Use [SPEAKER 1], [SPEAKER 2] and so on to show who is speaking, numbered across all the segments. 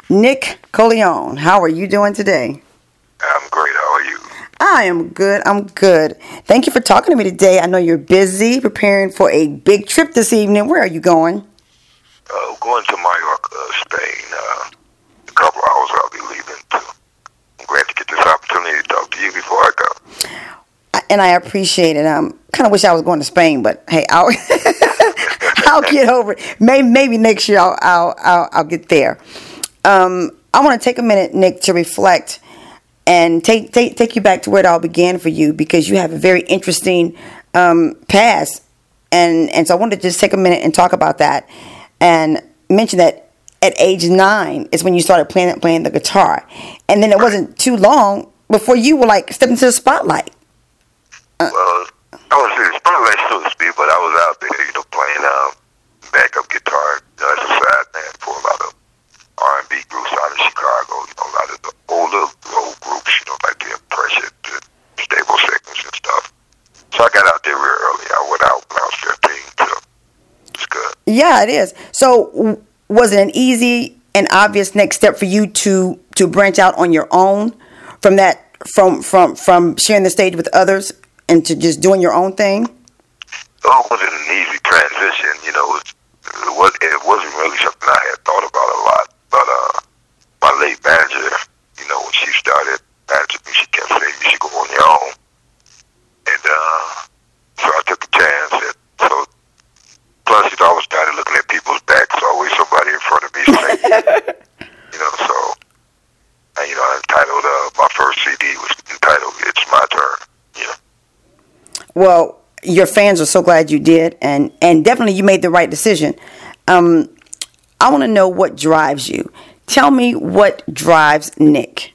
[SPEAKER 1] Nick Coleon, how are you doing today?
[SPEAKER 2] I'm great. How are you?
[SPEAKER 1] I am good. I'm good. Thank you for talking to me today. I know you're busy preparing for a big trip this evening. Where are you going?
[SPEAKER 2] Going to Mallorca, Spain. A couple hours I'll be leaving too. I'm glad to get this opportunity to talk to you before I go.
[SPEAKER 1] And I appreciate it. Kind of wish I was going to Spain, but hey, I'll I'll get over it. Maybe next year I'll get there. I want to take a minute, Nick, to reflect and take you back to where it all began for you, because you have a very interesting past, and so I wanted to just take a minute and talk about that and mention that at age 9 is when you started playing the guitar, and then it wasn't too long before you were like stepping into the spotlight.
[SPEAKER 2] Well, I would say the spotlight, so to speak, but I was out there, playing backup guitar as a side man for a lot of R&B groups out of Chicago. A lot of the older old groups, like the Impression, the Stable Seconds and stuff. So I got out there real early. I went out when I was 15, so it's good. Yeah,
[SPEAKER 1] it is. So was it an easy and obvious next step for you to branch out on your own from that, from sharing the stage with others and to just doing your own thing?
[SPEAKER 2] It wasn't an easy transition. It wasn't really something I had thought about a lot. But my late manager, when she started managing me, she kept saying you should go on your own. And so I took a chance. Plus, I always started looking at people's backs. Always somebody in front of me singing. So I entitled my first CD was entitled "It's My Turn."
[SPEAKER 1] Well, your fans are so glad you did, and definitely you made the right decision. I want to know what drives you. Tell me what drives Nick.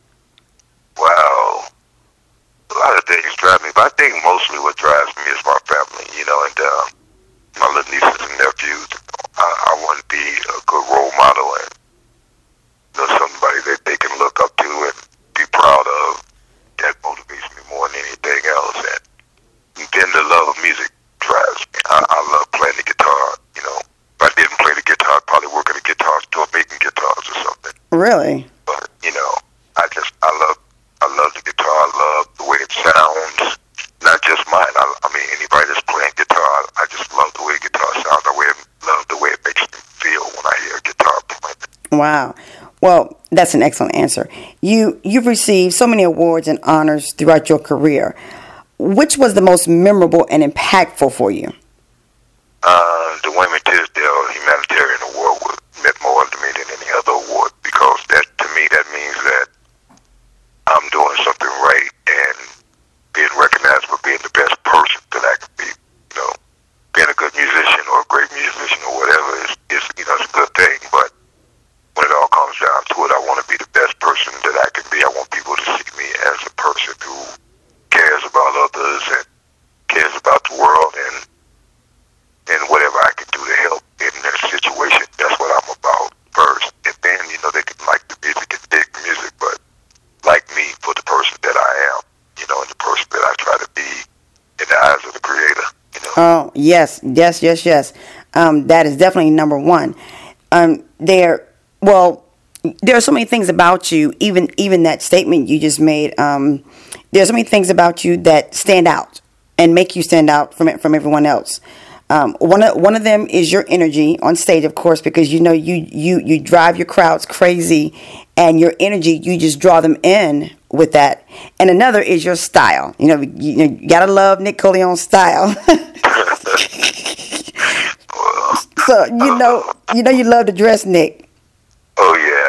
[SPEAKER 2] Well, a lot of things drive me, but I think mostly what drives me is my family, and my little nieces and nephews. I want to be a good role model and somebody that they can look up to and be proud of. That motivates me more than anything else. And then the love of music drives me. I love playing the guitar. If I didn't play the guitar, I'd probably work at a guitar store making guitars or something.
[SPEAKER 1] Really?
[SPEAKER 2] But I love the guitar. I love the way it sounds. Not just mine. I mean anybody that's playing guitar. I just love the way guitar sounds. I love the way it makes me feel when I hear a guitar playing.
[SPEAKER 1] Wow. Well, that's an excellent answer. You've received so many awards and honors throughout your career. Which was the most memorable and impactful for you?
[SPEAKER 2] The Wayman Tisdale Humanitarian Award meant more to me than any other award, because to me that means that I'm doing something right and being recognized for being the best person that I can be. Being a good musician or a great musician or whatever is it's a good thing, but when it all comes down to it, I want to be the best person that I can be. I want people to see me as a person who cares about others and cares about the world and whatever I can do to help in their situation. That's what I'm about first. And then, they can like the music and dig the music, but like me for the person that I am, and the person that I try to be in the eyes of the Creator.
[SPEAKER 1] Oh, yes. That is definitely number one. There are so many things about you, even that statement you just made. There's so many things about you that stand out and make you stand out from everyone else. One of them is your energy on stage, of course, because you drive your crowds crazy, and your energy, you just draw them in with that. And another is your style. You gotta love Nick Coleon's style. So you love to dress, Nick.
[SPEAKER 2] Oh yeah,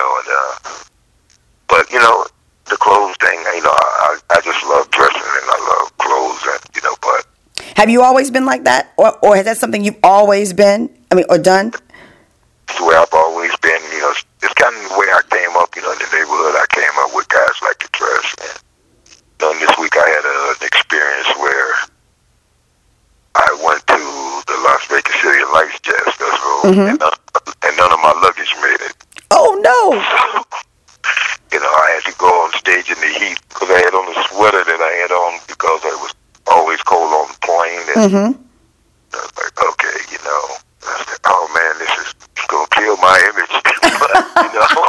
[SPEAKER 2] but the clothes thing, I just love dressing and I love clothes, and but.
[SPEAKER 1] Have you always been like that, or is that something you've always been? Or done?
[SPEAKER 2] It's the way I've always been. It's kind of the way I came up. In the neighborhood, I came up with guys like to dress. And this week I had an experience where I went to the Las Vegas City Lights Jazz Festival, and none of my luggage made it.
[SPEAKER 1] Oh no!
[SPEAKER 2] I had to go on stage in the heat because I had on a sweater that I had on because it was always cold on the plane. And I was like, okay, I said, oh man, this is going to kill my image.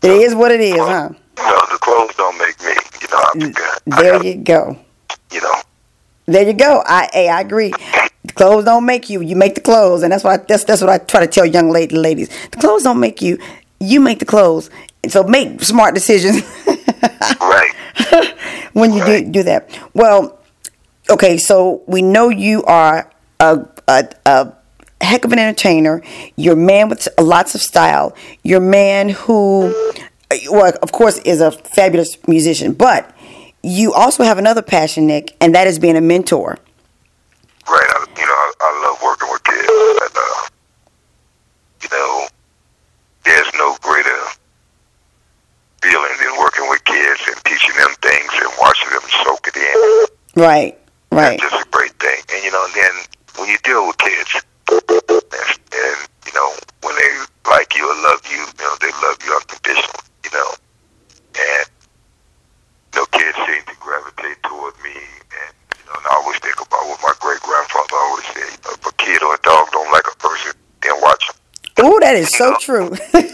[SPEAKER 1] It is what it is, huh?
[SPEAKER 2] The clothes don't make me.
[SPEAKER 1] There you go. There you go. I agree. The clothes don't make you. You make the clothes, and that's what I try to tell young ladies. The clothes don't make you. You make the clothes. And so make smart decisions.
[SPEAKER 2] Right.
[SPEAKER 1] When you do that. Well, okay. So we know you are a heck of an entertainer. You're a man with lots of style. You're a man who, well, of course, is a fabulous musician, but you also have another passion, Nick, and that is being a mentor.
[SPEAKER 2] Right. I love working with kids, and there's no greater feeling than working with kids and teaching them things and watching them soak it in.
[SPEAKER 1] Right.
[SPEAKER 2] That's just a great thing. And then when you deal with kids, and when they like you or love you, they love you unconditionally. And kids seem to gravitate toward me, and I always think about what my great grandfather always said: if a kid or a dog don't like a person, then watch them.
[SPEAKER 1] Oh, that is so true.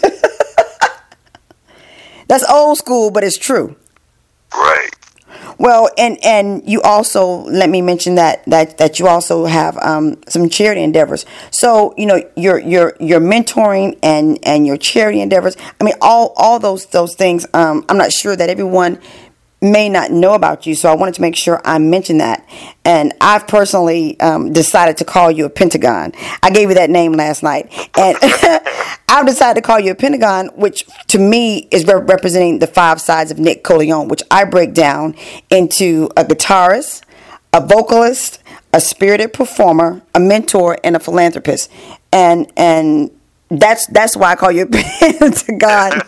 [SPEAKER 1] That's old school, but it's true.
[SPEAKER 2] Right.
[SPEAKER 1] Well, and you also, let me mention that you also have some charity endeavors. So your mentoring and your charity endeavors. I mean, all those things. I'm not sure that everyone may not know about you, so I wanted to make sure I mention that. And I've personally decided to call you a Pentagon. I gave you that name last night, and I've decided to call you a Pentagon, which to me is representing the 5 sides of Nick Corleone, which I break down into a guitarist, a vocalist, a spirited performer, a mentor, and a philanthropist. And that's why I call you a Pentagon.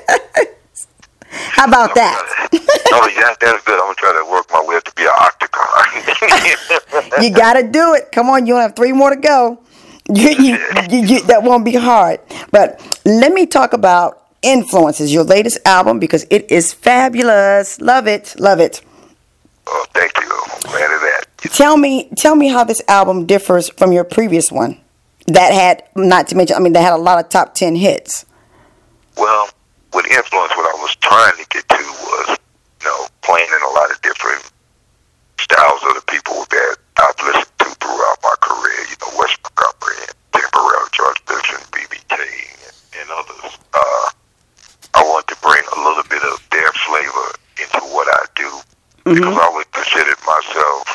[SPEAKER 1] How about that?
[SPEAKER 2] Oh, yeah, that's good. I'm going to try to work my way up to be an octagon.
[SPEAKER 1] You got to do it. Come on, you only have 3 more to go. That won't be hard. But let me talk about Influences, your latest album, because it is fabulous. Love it. Love it.
[SPEAKER 2] Oh, thank you. I'm glad of that.
[SPEAKER 1] Tell me how this album differs from your previous one that had, not to mention, that had a lot of top 10 hits.
[SPEAKER 2] Well, with Influence, what I was trying to get to was, playing in a lot of different styles of the people that I've listened to throughout my career. Wes Montgomery and Temporary, George Benson, B.B. King, and others. I want to bring a little bit of their flavor into what I do, because I always considered myself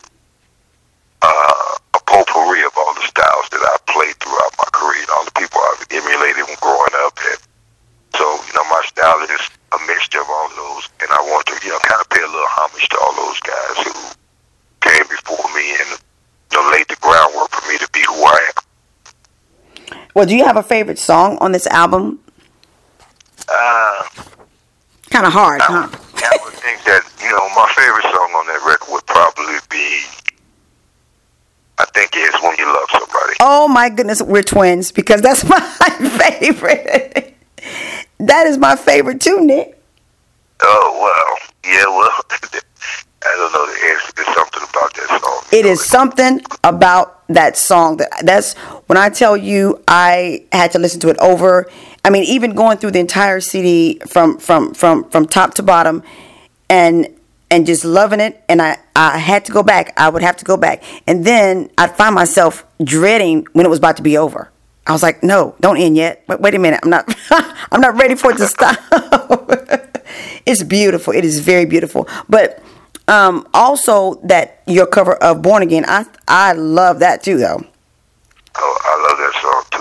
[SPEAKER 2] a potpourri of all the styles that I've played throughout my career and all the people I've emulated when growing up. And so, my style is a mixture of all of those, and I want to, kind of pay a little homage to all those guys who came before me and laid the groundwork for me to be who I am.
[SPEAKER 1] Well, do you have a favorite song on this album? Kind of hard, huh?
[SPEAKER 2] I would think that, my favorite song on that record would probably be, I think it's When You Love Somebody.
[SPEAKER 1] Oh, my goodness, we're twins, because that's my favorite. That is my favorite too, Nick.
[SPEAKER 2] Oh, well. Yeah, well, I don't know the answer. There's something about that song.
[SPEAKER 1] It is something about that song. That's when I tell you I had to listen to it over. Even going through the entire CD from top to bottom and just loving it. And I had to go back. I would have to go back. And then I'd find myself dreading when it was about to be over. I was like, no, don't end yet. Wait a minute. I'm not ready for it to stop. It's beautiful. It is very beautiful. But also that your cover of Born Again, I love that too, though.
[SPEAKER 2] Oh, I love that song too.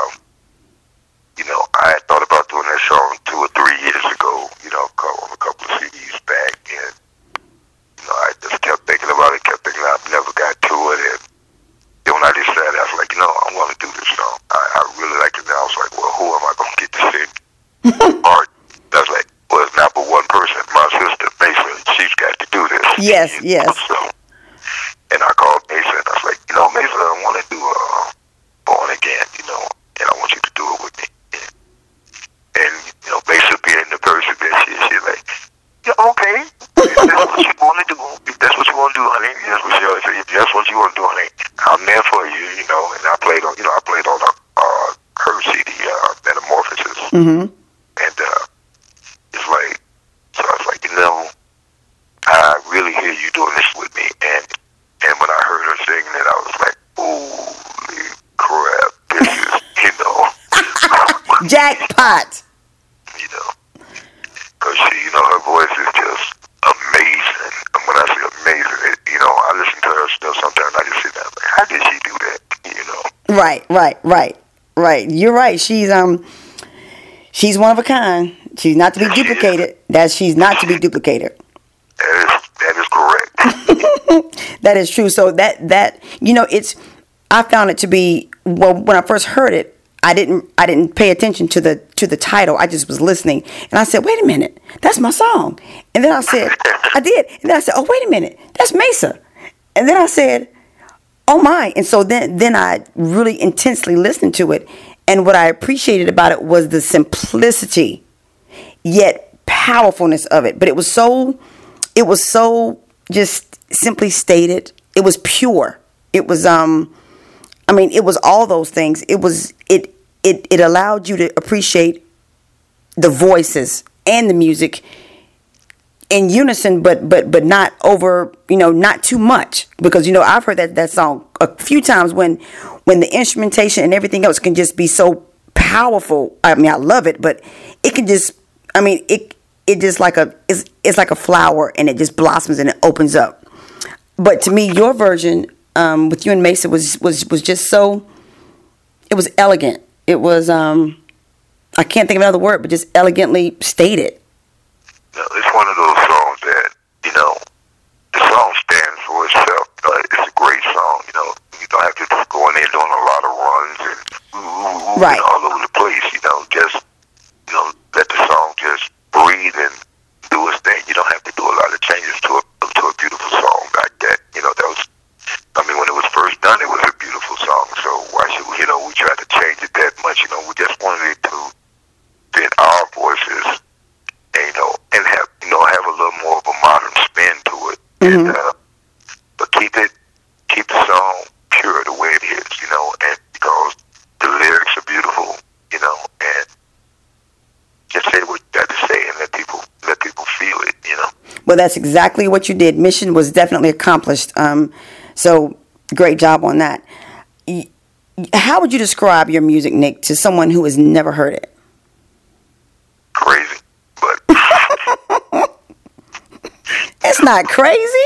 [SPEAKER 2] I had thought about doing that song 2 or 3 years ago, on a couple of CDs back. And, I just kept thinking about it, I never got to it. And then when I decided, I was like, I want to do this song. I really like it now. I was like, well, who am I going to get to sing part? I was like, well, it's not but one person. My sister, Mason, she's got to do this.
[SPEAKER 1] Yes.
[SPEAKER 2] So, and I called Mason. I was like, Mason, I want to do Born Again, and I want you to do it with me. And, Mason being the person that she's like, yeah, okay. If that's what you want to do. If that's what you want to do, honey. If that's what you want to do, honey, I'm there for you, And I played on, her CD, Metamorphosis.
[SPEAKER 1] Mm-hmm.
[SPEAKER 2] And
[SPEAKER 1] Jackpot.
[SPEAKER 2] You know, because her voice is just amazing. And when I say amazing, I listen to her still sometimes. I just sit down like, how did she do that?
[SPEAKER 1] Right. You're right. She's one of a kind. She's not to be duplicated. She's not to be duplicated.
[SPEAKER 2] That is correct.
[SPEAKER 1] That is true. So that I found it to be, well, when I first heard it, I didn't pay attention to the title. I just was listening, and I said, "Wait a minute, that's my song." And then I said, "I did." And then I said, "Oh, wait a minute, that's Mesa." And then I said, "Oh my!" And so then I really intensely listened to it, and what I appreciated about it was the simplicity, yet powerfulness of it. But it was so just simply stated. It was pure. It was it was all those things. It allowed you to appreciate the voices and the music in unison, but not over, not too much, because I've heard that song a few times when the instrumentation and everything else can just be so powerful. I mean, I love it, but it can just, it just it's like a flower, and it just blossoms and it opens up. But to me, your version with you and Mesa was just so, it was elegant. It was I can't think of another word, but just elegantly stated.
[SPEAKER 2] It's one of those songs that the song stands for itself. It's a great song. You don't have to just go in there doing a lot of runs and
[SPEAKER 1] right.
[SPEAKER 2] All over the place. Just let the song just breathe and do its thing. You don't have to do a lot of changes to a beautiful song like that. That was, when it was first done, it was a beautiful song. So why should we try to change it that much? We just wanted it to fit our voices, and have a little more of a modern spin to it.
[SPEAKER 1] Mm-hmm.
[SPEAKER 2] And, but keep the song pure the way it is, and because the lyrics are beautiful, and just say what you got to say and let people feel it,
[SPEAKER 1] Well, that's exactly what you did. Mission was definitely accomplished. So great job on that. How would you describe your music, Nick, to someone who has never heard it?
[SPEAKER 2] Crazy, but
[SPEAKER 1] it's not crazy.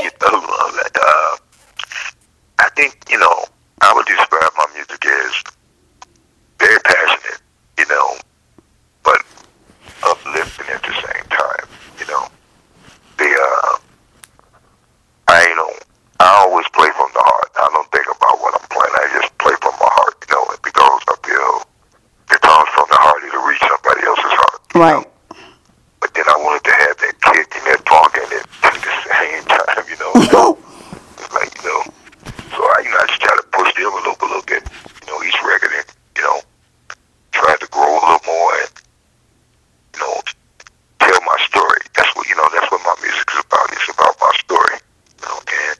[SPEAKER 2] I think I would describe my music as very passionate, but uplifting at the same time. I always play from the heart. I don't think about what I'm playing. I just play from my heart, because I feel it comes from the heart, it'll reach somebody else's heart.
[SPEAKER 1] Right.
[SPEAKER 2] But then I wanted to have that kick and that funk in it at the same time, It's like, so I just try to push the envelope a little bit, each record, and, try to grow a little more and, tell my story. That's what my music is about. It's about my story, and,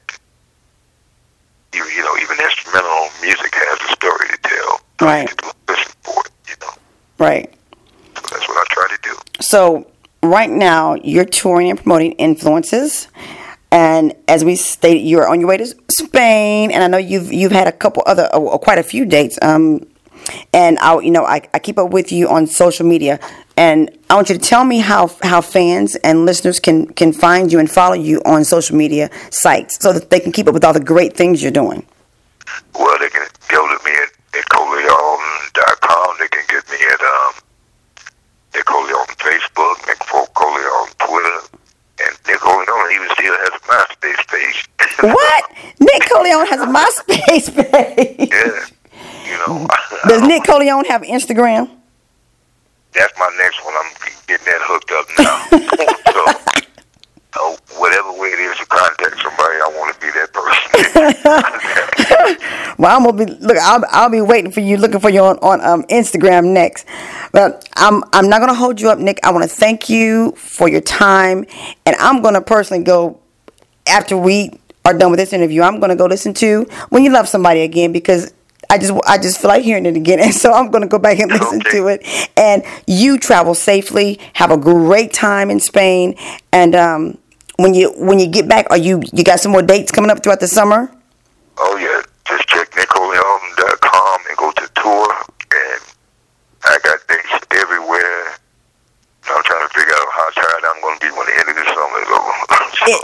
[SPEAKER 2] even instrumental music has a story to tell.
[SPEAKER 1] Right.
[SPEAKER 2] To listen for it,
[SPEAKER 1] Right.
[SPEAKER 2] So that's what I try to do.
[SPEAKER 1] So right now you're touring and promoting Influences, and as we stated, you're on your way to Spain, and I know you've had a couple other, quite a few dates. And I keep up with you on social media, and I want you to tell me how fans and listeners can find you and follow you on social media sites so that they can keep up with all the great things you're doing.
[SPEAKER 2] Well, they can go to me at Coleon.com. They can get me at Nick Coleon on Facebook, Nick Coleon on Twitter, and Nick Coleon even still has a MySpace page.
[SPEAKER 1] What? Nick Coleon has a MySpace page?
[SPEAKER 2] Yeah.
[SPEAKER 1] Does Nick Coleon have Instagram?
[SPEAKER 2] That's my next one. I'm getting that hooked up now. So, whatever way it is to contact somebody, I want to be that person.
[SPEAKER 1] Well, I'm gonna be I'll be waiting for you, looking for you on Instagram next. But I'm not gonna hold you up, Nick. I want to thank you for your time, and I'm gonna personally go after we are done with this interview. I'm gonna go listen to When You Love Somebody again, because I just feel like hearing it again, and so I'm going to go back and listen to it. And you travel safely, have a great time in Spain, and when you get back, you got some more dates coming up throughout the summer?
[SPEAKER 2] Oh yeah, just check NickColeon.com and go to tour, and I got dates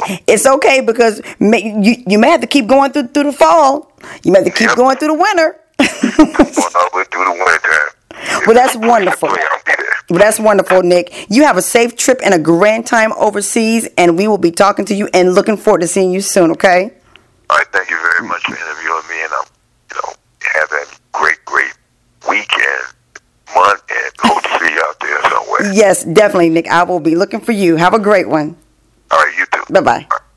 [SPEAKER 1] It's okay because you may have to keep going through the fall. You may have to keep going through the winter.
[SPEAKER 2] Going all the way through the winter time.
[SPEAKER 1] Well, that's wonderful. Well, that's wonderful, Nick. You have a safe trip and a grand time overseas, and we will be talking to you and looking forward to seeing you soon, okay?
[SPEAKER 2] All right, thank you very much for interviewing me, and have a great weekend, month, and hope to see you out there somewhere.
[SPEAKER 1] Yes, definitely, Nick. I will be looking for you. Have a great one.
[SPEAKER 2] All right, you too.
[SPEAKER 1] Bye-bye.